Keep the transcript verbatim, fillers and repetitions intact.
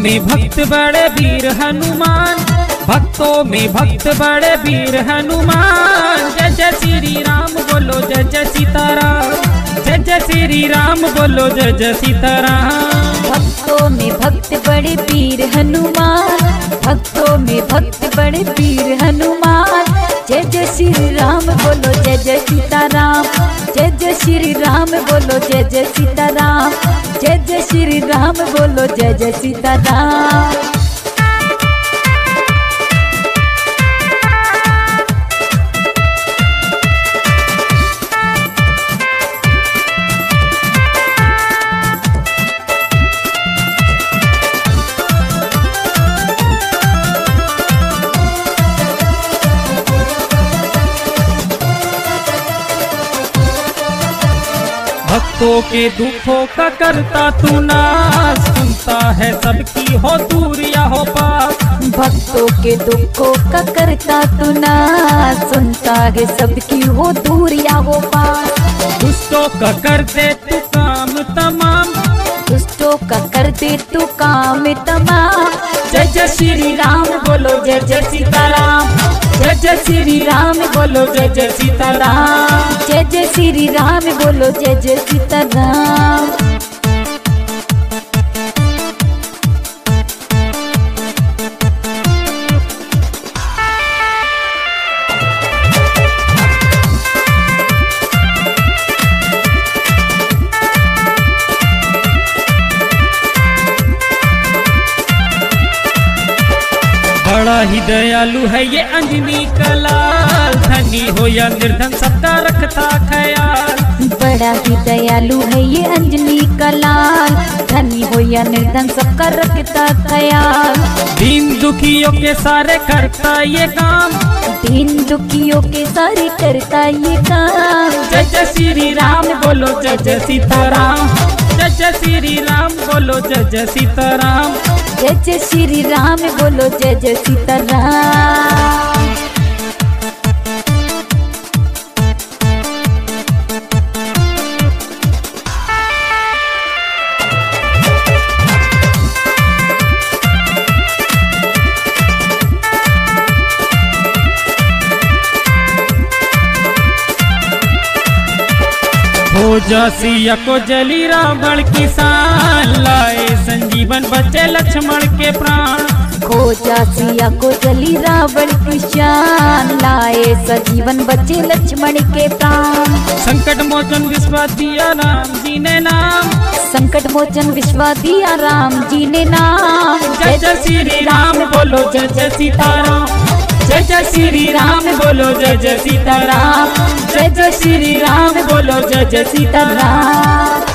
में भक्त बड़े वीर हनुमान, भक्तों में भक्त बड़े वीर हनुमान। जय जय श्री राम बोलो जय जय सीताराम, जय जय श्री राम बोलो जय जय सीताराम। भक्तों में भक्त बड़े वीर हनुमान, भक्तों में भक्त बड़े वीर हनुमान। जय जय श्री राम बोलो जय जय सीताराम, जय जय श्री राम बोलो जय जय सीताराम, जय जय श्री राम बोलो जय जय सीताराम। भक्तों के दुखों का करता तू नाश, सुनता है सबकी हो दूर या हो पास। भक्तों के दुखों का करता तू ना, सुनता है सबकी हो दूर या हो पास। दुष्टों का कर दे तू काम तमाम, दुष्टों का कर दे तू काम तमाम। जय जय श्री राम बोलो जय जय सीताराम, जय जय श्री राम बोलो जय जय सीताराम। जय जय श्री राम बोलो जय जय सीताराम। बड़ा ही दयालु है ये अंजनी का लाल, धनी हो या निर्धन सबका रखता ख्याल। बड़ा ही दयालु है ये अंजनी का लाल, धनी हो या निर्धन सबका रखता ख्याल। दीन दुखियों के सारे करता ये काम, दीन दुखियों के सारे करता ये काम। जय जय श्री राम बोलो जय जय सीताराम, जय जय श्री राम बोलो जय जय सीताराम। जय जय श्री राम बोलो जय जय सीताराम। हो जा सिया को जली रावण की शान, लाए संजीवन बचे लक्ष्मण के प्राण। खोजा सिया को जली रावण की शान, लाए सजीवन बचे लक्ष्मण के प्राण। संकट मोचन विश्वास दिया राम जी ने नाम, संकट मोचन विश्वास दिया राम जी ने नाम। जय जय श्री राम बोलो जय जय सीताराम, जय जय श्री राम बोलो जय जय सीताराम, जय जय श्री राम बोलो जय जय सीताराम।